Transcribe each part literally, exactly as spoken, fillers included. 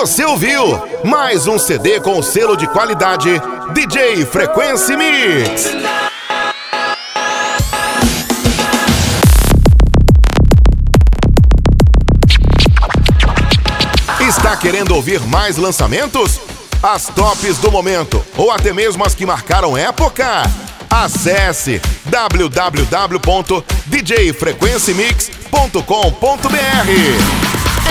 você ouviu mais um C D com o selo de qualidade D J Frequency Mix. Está querendo ouvir mais lançamentos? As tops do momento ou até mesmo as que marcaram época? Acesse w w w ponto d j frequency mix ponto com ponto b r.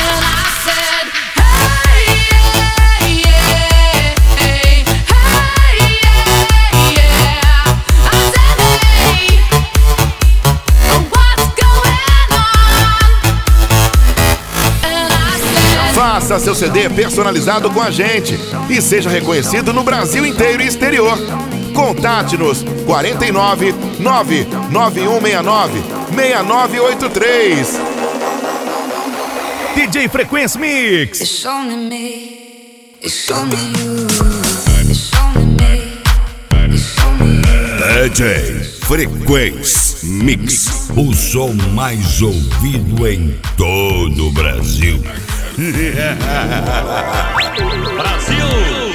Faça seu C D personalizado com a gente e seja reconhecido no Brasil inteiro e exterior. Contate-nos quarenta e nove, nove nove um seis nove, seis nove oito três. D J Frequency Mix. It's only me. It's only you. It's only me. It's only you. D J Frequency Mix, o som mais ouvido em todo o Brasil. Brasil!